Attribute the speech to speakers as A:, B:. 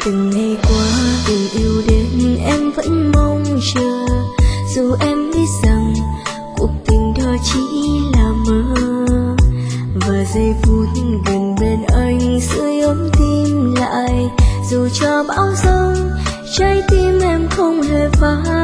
A: Từng ngày qua tình yêu đến em vẫn mong chờ, dù em biết rằng cuộc tình đó chỉ là mơ. Và giây phút gần bên anh sưởi ấm tim lại, dù cho bão giông trái tim em không hề phai.